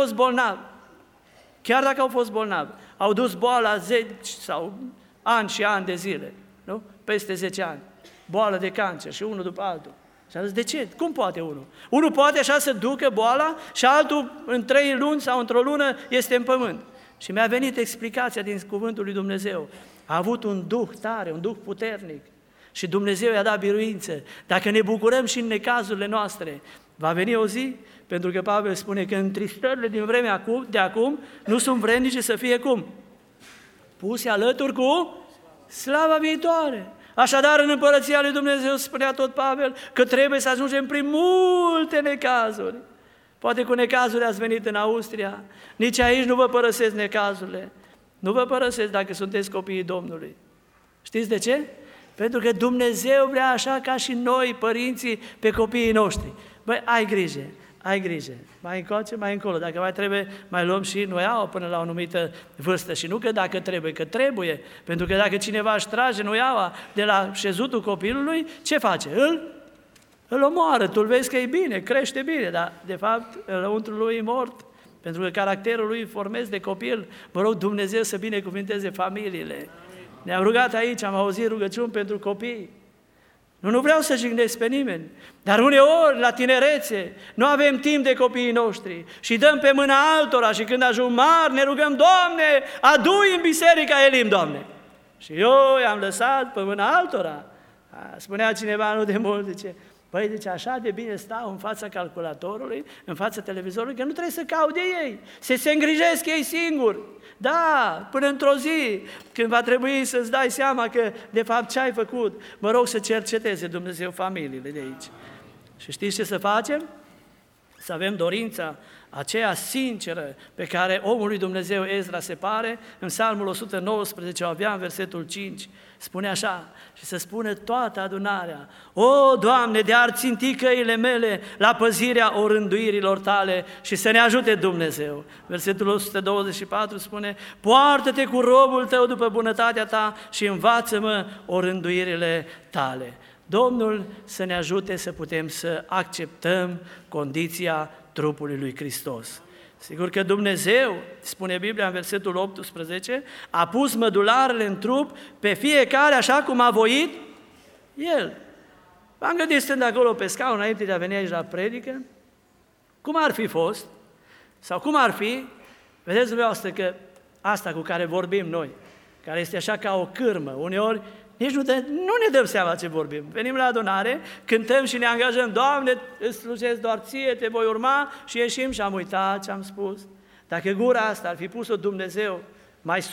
fost bolnavi, au dus boala 10 sau ani și ani de zile, nu? Peste 10 ani. Boală de cancer și unul după altul. Și a zis, de ce? Cum poate unul? Unul poate așa să ducă boala și altul în 3 luni sau într-o lună este în pământ. Și mi-a venit explicația din cuvântul lui Dumnezeu. A avut un duh tare, un duh puternic și Dumnezeu i-a dat biruință. Dacă ne bucurăm și în necazurile noastre, va veni o zi, pentru că Pavel spune că întristările din vremea de acum nu sunt vrednice să fie cum? Puse alături cu slava viitoare. Așadar, în Împărăția lui Dumnezeu, spunea tot Pavel, că trebuie să ajungem prin multe necazuri. Poate cu necazuri ați venit în Austria, nici aici nu vă părăsesc necazurile. Nu vă părăsesc dacă sunteți copiii Domnului. Știți de ce? Pentru că Dumnezeu vrea așa ca și noi, părinții, pe copiii noștri. Băi, ai grijă, mai încoace, mai încolo, dacă mai trebuie, mai luăm și nuiaua până la o anumită vârstă. Și nu că dacă trebuie, că trebuie, pentru că dacă cineva își trage nuiaua de la șezutul copilului, ce face? Îl omoară, tu îl vezi că e bine, crește bine, dar de fapt lăuntrul lui e mort, pentru că caracterul lui formez de copil. Vă rog Dumnezeu să binecuvinteze familiile. Ne-am rugat aici, am auzit rugăciuni pentru copii. Nu vreau să jignesc pe nimeni, dar uneori, la tinerețe, nu avem timp de copiii noștri și dăm pe mâna altora și când ajung mari ne rugăm, Doamne, adu-i în biserica Elim, Doamne. Și eu i-am lăsat pe mâna altora. Spunea cineva nu de mult, zice, păi, deci așa de bine stau în fața calculatorului, în fața televizorului, că nu trebuie să caut de ei, se îngrijesc ei singuri. Da, până într-o zi, când va trebui să-ți dai seama că, de fapt, ce ai făcut, mă rog să cerceteze Dumnezeu familiile de aici. Și știți ce să facem? Să avem dorința aceea sinceră pe care omul lui Dumnezeu Ezra se pare, în Psalmul 119 o avea în versetul 5, spune așa, și să spună toată adunarea, o, Doamne, de-ar ținti căile mele la păzirea orânduirilor tale și să ne ajute Dumnezeu. Versetul 124 spune, poartă-te cu robul tău după bunătatea ta și învață-mă orânduirile tale. Domnul să ne ajute să putem să acceptăm condiția trupului lui Hristos. Sigur că Dumnezeu, spune Biblia în versetul 18, a pus mădularele în trup pe fiecare așa cum a voit El. M-am gândit stând acolo pe scaun înainte de a veni aici la predică, cum ar fi fost, sau cum ar fi, vedeți dumneavoastră că asta cu care vorbim noi, care este așa ca o cârmă, uneori nici nu ne dăm seama ce vorbim. Venim la adunare, cântăm și ne angajăm, Doamne, îți slujesc doar ție, te voi urma și ieșim și am uitat ce am spus. Dacă gura asta ar fi pus-o Dumnezeu mai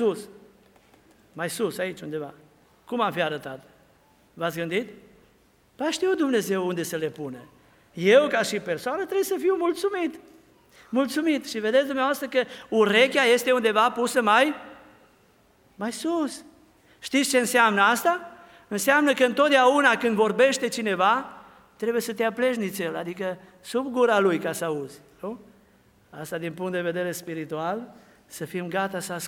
sus, aici undeva, cum am fi arătat? V-ați gândit? Păi știu Dumnezeu unde să le pune. Eu, ca și persoană, trebuie să fiu mulțumit. Și vedeți dumneavoastră că urechea este undeva pusă mai sus. Știți ce înseamnă asta? Înseamnă că întotdeauna când vorbește cineva, trebuie să te apleci nițel, adică sub gura lui ca să auzi. Nu? Asta din punct de vedere spiritual, să fim gata să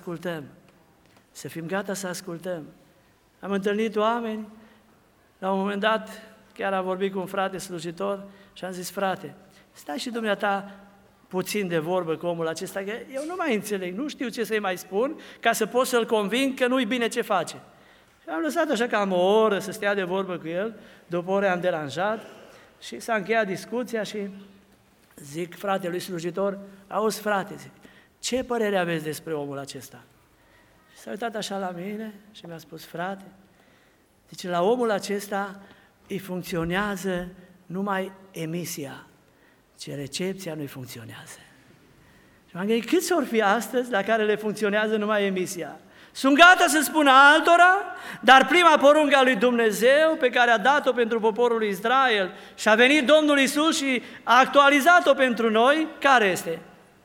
ascultăm. Am întâlnit oameni, la un moment dat, chiar am vorbit cu un frate slujitor și am zis, frate, stai și dumneata puțin de vorbă cu omul acesta, că eu nu mai înțeleg, nu știu ce să-i mai spun, ca să pot să-l conving că nu-i bine ce face. Și am lăsat așa cam o oră să stea de vorbă cu el, după o oră am deranjat și s-a încheiat discuția și zic fratelui slujitor, auzi frate, zic, ce părere aveți despre omul acesta? Și s-a uitat așa la mine și mi-a spus, frate, deci la omul acesta îi funcționează numai emisia, ce recepția nu-i funcționează. Și m-am gândit, câți ori fi astăzi la care le funcționează numai emisia? Sunt gata să spună altora, dar prima poruncă a lui Dumnezeu pe care a dat-o pentru poporul lui Israel și a venit Domnul Iisus și a actualizat-o pentru noi, care este?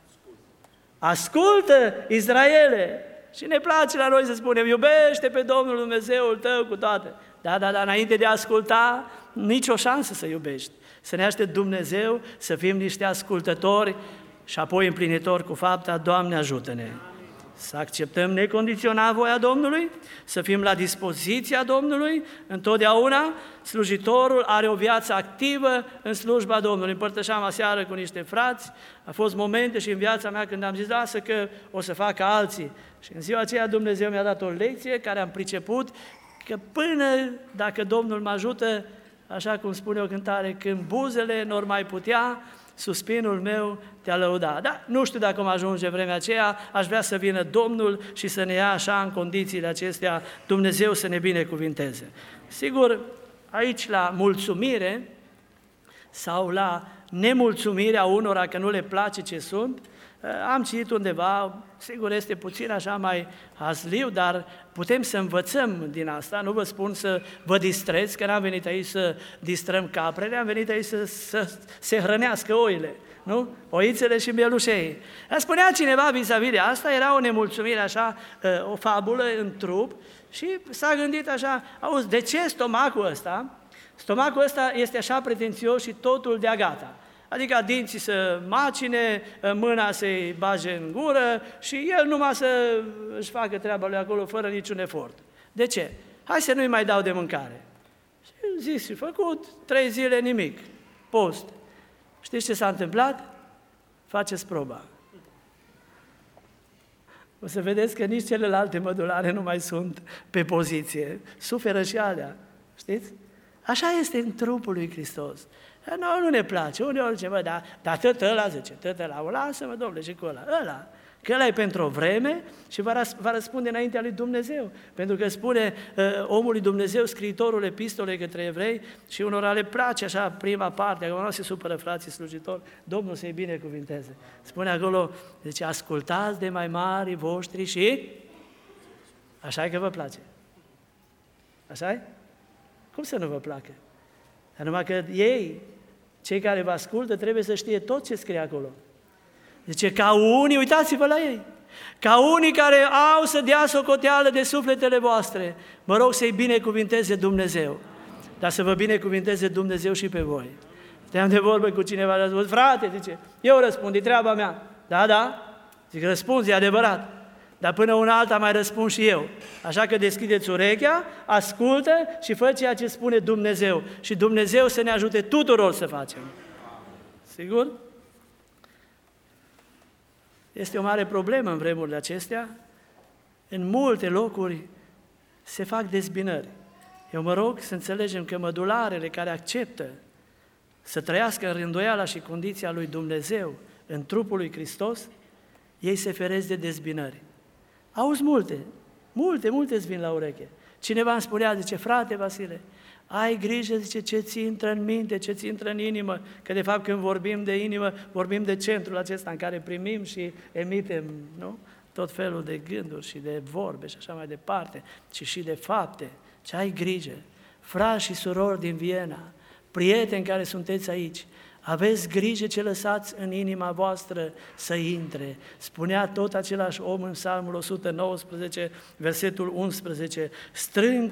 Ascultă, Israele! Și ne place la noi să spunem, iubește pe Domnul Dumnezeul tău cu toate. Da, înainte de a asculta, nicio șansă să iubești. Să ne aștept Dumnezeu să fim niște ascultători și apoi împlinitori cu fapta, Doamne ajută-ne! Să acceptăm necondiționat voia Domnului, să fim la dispoziția Domnului, întotdeauna slujitorul are o viață activă în slujba Domnului. Împărtășeam aseară cu niște frați, a fost momente și în viața mea când am zis, lasă că o să facă alții. Și în ziua aceea Dumnezeu mi-a dat o lecție care am priceput că până dacă Domnul mă ajută, așa cum spune o cântare, când buzele n-or mai putea, suspinul meu te-a lăuda. Da, nu știu dacă mă ajunge vremea aceea, aș vrea să vină Domnul și să ne ia așa în condițiile acestea, Dumnezeu să ne binecuvinteze. Sigur, aici la mulțumire sau la nemulțumirea unora că nu le place ce sunt, am citit undeva, sigur este puțin așa mai hazliu, dar putem să învățăm din asta, nu vă spun să vă distreți, că n-am venit aici să distrăm caprele, am venit aici să se hrănească oile. nu? Oițele și mielușei. Spunea cineva vis-a-vis de asta, era o nemulțumire așa, o fabulă în trup și s-a gândit așa, auzi, de ce stomacul ăsta este așa pretențios și totul de-a gata? Adică dinții să macine, mâna să-i bage în gură și el numai să își facă treaba lui acolo fără niciun efort. De ce? Hai să nu-i mai dau de mâncare. Și zis și făcut, 3 zile nimic, post. Știți ce s-a întâmplat? Faceți proba. O să vedeți că nici celelalte mădulare nu mai sunt pe poziție. Suferă și alea, știți? Așa este în trupul lui Hristos. Noi nu ne place, uneori zice, bă, dar tot ăla, zice, tot ăla, lasă-mă, Domnule, și cu ăla. Că ăla e pentru o vreme și va răspunde înaintea lui Dumnezeu. Pentru că spune omul lui Dumnezeu, scriitorul epistolei către evrei, și unora le place așa prima parte, acum nu se supără frații slujitori, Domnul să-i binecuvinteze. Spune acolo, zice, ascultați de mai mari voștri și... Așa e că vă place. Așa-i? Cum să nu vă placă? Dar numai că ei, cei care vă ascultă, trebuie să știe tot ce scrie acolo. Zice, ca unii, uitați-vă la ei, ca unii care au să dea socoteală de sufletele voastre, mă rog să-i binecuvinteze Dumnezeu, dar să vă binecuvinteze Dumnezeu și pe voi. Stăteam de vorbă cu cineva, zice, frate, zice, eu răspund, e treaba mea. Da, zic, răspunzi, e adevărat, dar până una alta mai răspund și eu. Așa că deschideți urechea, ascultă și fă ceea ce spune Dumnezeu. Și Dumnezeu să ne ajute tuturor să facem. Sigur? Este o mare problemă în vremurile acestea. În multe locuri se fac dezbinări. Eu mă rog să înțelegem că mădularele care acceptă să trăiască în rânduiala și condiția lui Dumnezeu în trupul lui Hristos, ei se feresc de dezbinări. Auzi multe îți vin la ureche. Cineva îmi spunea, zice, frate Vasile, ai grijă, zice, ce ți intră în minte, ce ți intră în inimă, că de fapt când vorbim de inimă, vorbim de centrul acesta în care primim și emitem, nu? Tot felul de gânduri și de vorbe și așa mai departe, și de fapte. Ce ai grijă, frați și surori din Viena, prieteni care sunteți aici, aveți grijă ce lăsați în inima voastră să intre. Spunea tot același om în Psalmul 119, versetul 11, strâng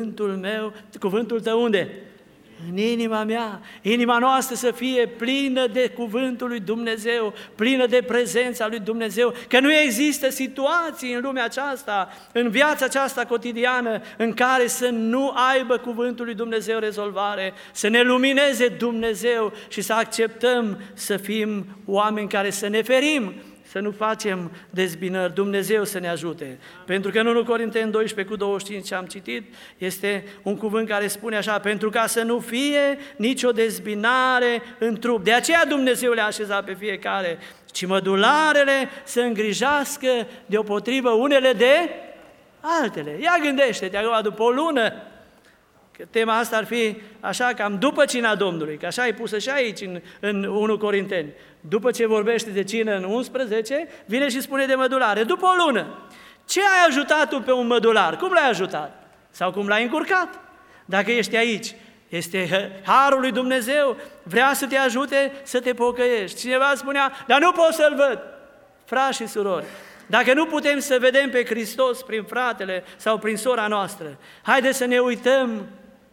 cuvântul tău unde? În inima mea, inima noastră să fie plină de cuvântul lui Dumnezeu, plină de prezența lui Dumnezeu, că nu există situații în lumea aceasta, în viața aceasta cotidiană, în care să nu aibă cuvântul lui Dumnezeu rezolvare, să ne lumineze Dumnezeu și să acceptăm să fim oameni care să ne ferim, să nu facem dezbinări, Dumnezeu să ne ajute. Pentru că în 1 Corinteni 12:25 ce am citit, este un cuvânt care spune așa, pentru ca să nu fie nicio dezbinare în trup. De aceea Dumnezeu le-a așezat pe fiecare, ci mădularele să îngrijească deopotrivă unele de altele. Ia gândește-te, acum după o lună, că tema asta ar fi așa cam după cina Domnului, că așa e pusă și aici în 1 Corinteni. După ce vorbește de cină în 11, vine și spune de mădulare. După o lună, ce ai ajutat tu pe un mădular? Cum l-ai ajutat? Sau cum l-ai încurcat? Dacă ești aici, este harul lui Dumnezeu, vrea să te ajute să te pocăiești. Cineva spunea, dar nu pot să-l văd. Frați și surori, dacă nu putem să vedem pe Hristos prin fratele sau prin sora noastră, haideți să ne uităm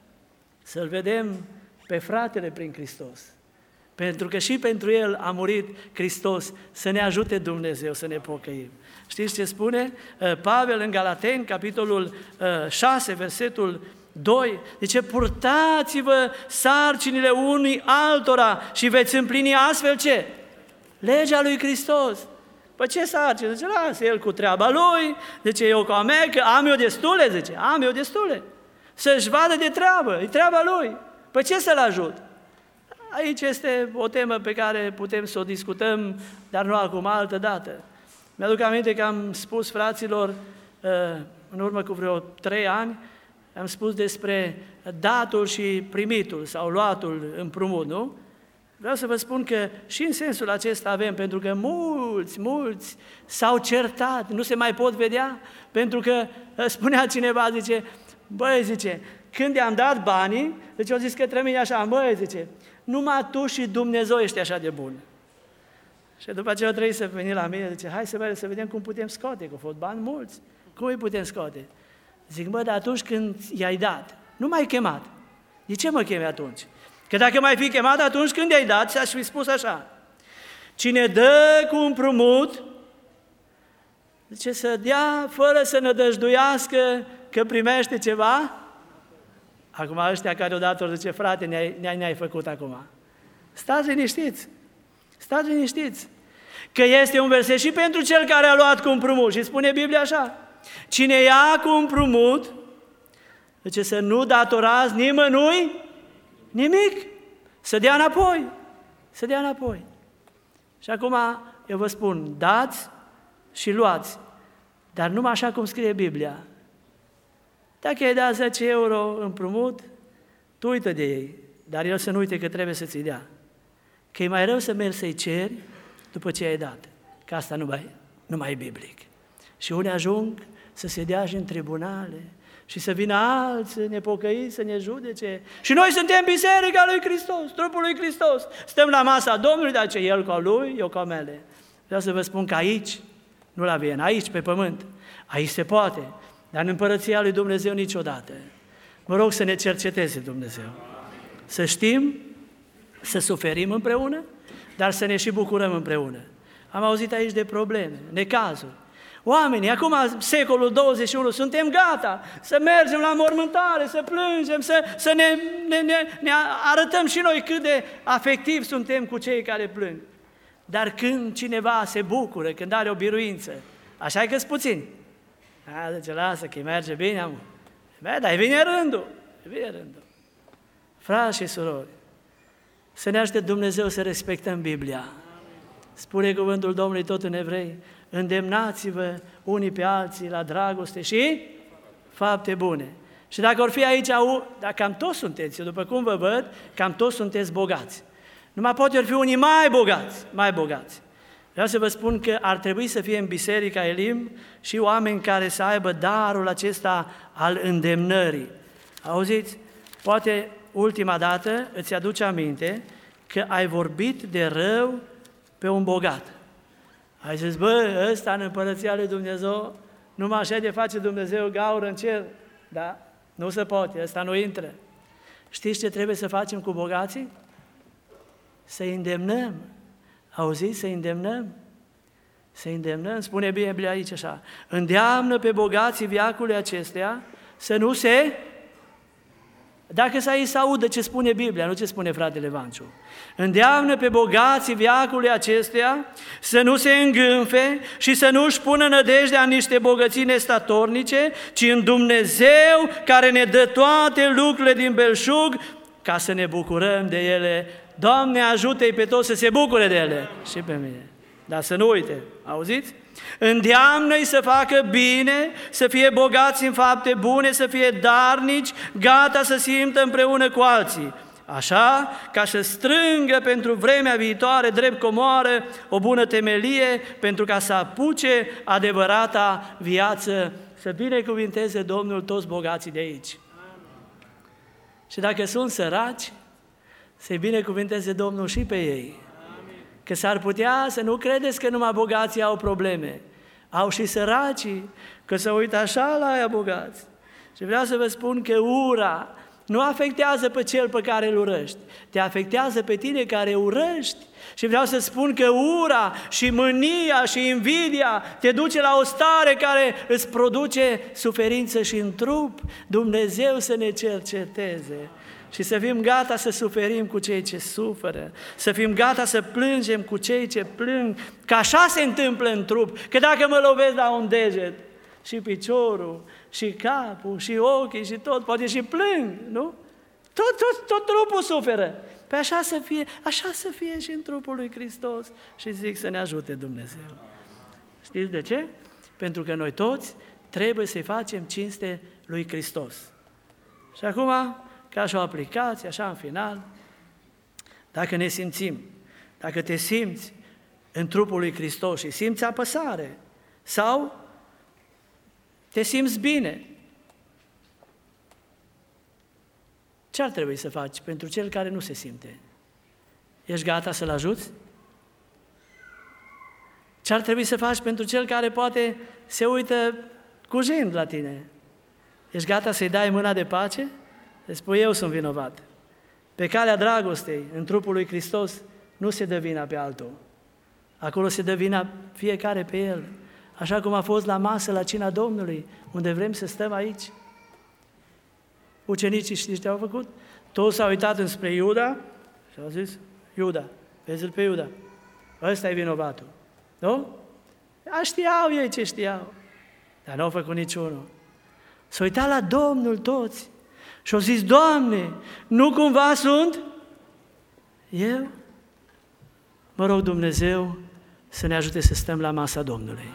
să-L vedem pe fratele prin Hristos. Pentru că și pentru El a murit Hristos, să ne ajute Dumnezeu să ne pocăim. Știți ce spune Pavel în Galateni, capitolul 6, versetul 2? Zice, purtați-vă sarcinile unii altora și veți împlini astfel ce? Legea lui Hristos. Păi ce sarcini? Zice, lasă El cu treaba Lui, zice, eu cu a mea, că am eu destule, zice, am eu destule. Să-și vadă de treabă, e treaba Lui. Păi ce să-L ajut? Aici este o temă pe care putem să o discutăm, dar nu acum, altă dată. Mi-aduc aminte că am spus fraților, în urmă cu vreo 3 ani, am spus despre datul și primitul sau luatul împrumut, nu? Vreau să vă spun că și în sensul acesta avem, pentru că mulți s-au certat, nu se mai pot vedea, pentru că spunea cineva, zice, băi, zice, când i-am dat banii, deci au zis către mine așa, băi, zice, numai tu și Dumnezeu ești așa de bun. Și după aceea trebuie să veni la mine, zice, hai să vedem cum putem scoate, că au fost bani mulți. Cum îi putem scoate? Zic, dar atunci când i-ai dat, nu m-ai chemat. De ce mă chemi atunci? Că dacă m-ai fi chemat atunci când i-ai dat, ți-aș fi spus așa, cine dă cu împrumut, zice, să dea fără să nădăjduiască că primește ceva. Acum ăștia care odată zice, frate, ne-ai făcut acum. Stați liniștiți, că este un verset și pentru cel care a luat cu împrumut. Și spune Biblia așa, cine ia cu împrumut, zice, să nu datorați nimănui nimic, să dea înapoi. Și acum eu vă spun, dați și luați, dar numai așa cum scrie Biblia. Dacă ai dat 10 euro împrumut, tu uită de ei, dar el să nu uite că trebuie să ți-i dea. Că e mai rău să mergi să-i ceri după ce ai dat, că asta nu mai e biblic. Și unii ajung să se dea și în tribunale și să vină alți nepocăiți să ne judece. Și noi suntem biserica lui Hristos, trupul lui Hristos. Stăm la masa Domnului, dar ce el ca lui, eu ca mele. Vreau să vă spun că aici, nu la Viena, aici pe pământ, aici se poate, dar în împărăția lui Dumnezeu niciodată. Mă rog să ne cerceteze Dumnezeu. Să știm, să suferim împreună, dar să ne și bucurăm împreună. Am auzit aici de probleme, necazuri. Oamenii, acum, secolul 21, suntem gata să mergem la mormântare, să plângem, să ne arătăm și noi cât de afectivi suntem cu cei care plâng. Dar când cineva se bucură, când are o biruință, așa e că-s puțini. Zice, lasă că merge bine, amă. Dar vine rândul. Frați și surori, să ne ajute Dumnezeu să respectăm Biblia. Spune cuvântul Domnului tot în Evrei, îndemnați-vă unii pe alții la dragoste și fapte bune. Și dacă or fi aici, dacă cam toți sunteți, eu după cum vă văd, cam toți sunteți bogați. Numai poate or fi unii mai bogați. Vreau să vă spun că ar trebui să fie în Biserica Elim și oameni care să aibă darul acesta al îndemnării. Auziți? Poate ultima dată îți aduce aminte că ai vorbit de rău pe un bogat. Ai zis, ăsta în împărăția lui Dumnezeu, numai așa de face Dumnezeu gaură în cer. Da? Nu se poate, ăsta nu intră. Știți ce trebuie să facem cu bogații? Să-i îndemnăm. Auziți? Să-i îndemnăm. Să-i îndemnăm. Spune Biblia aici așa. Îndeamnă pe bogații veacului acestea să nu se... Dacă să audă ce spune Biblia, nu ce spune fratele Vanciu. Îndeamnă pe bogații veacului acestea să nu se îngânfe și să nu își pună nădejdea în niște bogății nestatornice, ci în Dumnezeu care ne dă toate lucrurile din belșug ca să ne bucurăm de ele. Doamne, ajută-i pe toți să se bucure de ele și pe mine. Dar să nu uite, auziți? Îndeamnă-i să facă bine, să fie bogați în fapte bune, să fie darnici, gata să simtă împreună cu alții. Așa, ca să strângă pentru vremea viitoare, drept comoară, o bună temelie, pentru ca să apuce adevărata viață, să binecuvinteze Domnul toți bogații de aici. Și dacă sunt săraci, să-i binecuvinteze Domnul și pe ei. Că s-ar putea să nu credeți că numai bogații au probleme. Au și săracii, că se uită așa la aia bogați. Și vreau să vă spun că ura nu afectează pe cel pe care îl urăști, te afectează pe tine care urăști. Și vreau să spun că ura și mânia și invidia te duce la o stare care îți produce suferință și în trup. Dumnezeu să ne cerceteze. Și să fim gata să suferim cu cei ce suferă, să fim gata să plângem cu cei ce plâng, că așa se întâmplă în trup, că dacă mă lovesc la un deget, și piciorul, și capul, și ochii, și tot, poate și plâng, nu? Tot trupul suferă. Pe așa să fie și în trupul lui Hristos. Și zic să ne ajute Dumnezeu. Știți de ce? Pentru că noi toți trebuie să-i facem cinste lui Hristos. Și acum, ca și o aplicație, așa în final, dacă ne simțim, dacă te simți în trupul lui Hristos și simți apăsare sau te simți bine, ce ar trebui să faci pentru cel care nu se simte? Ești gata să-l ajuți? Ce ar trebui să faci pentru cel care poate se uită cu jind la tine? Ești gata să-i dai mâna de pace? Îi spui, eu sunt vinovat. Pe calea dragostei, în trupul lui Hristos, nu se dă vina pe altul. Acolo se dă vina fiecare pe el. Așa cum a fost la masă, la cina Domnului, unde vrem să stăm aici. Ucenicii știți ce au făcut? Toți s-au uitat înspre Iuda și au zis, Iuda, vezi-l pe Iuda, ăsta e vinovatul. Nu? Știau ei ce știau, dar nu au făcut niciunul. S-au uitat la Domnul toți și au zis, Doamne, nu cumva sunt eu? Mă rog Dumnezeu să ne ajute să stăm la masa Domnului.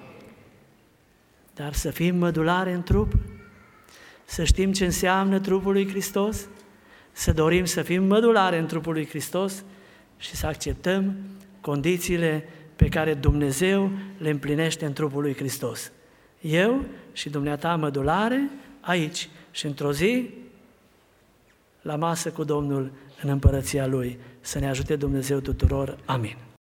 Dar să fim mădulare în trup, să știm ce înseamnă trupul lui Hristos, să dorim să fim mădulare în trupul lui Hristos și să acceptăm condițiile pe care Dumnezeu le împlinește în trupul lui Hristos. Eu și dumneata mădulare aici și într-o zi la masă cu Domnul în împărăția Lui. Să ne ajute Dumnezeu tuturor. Amin.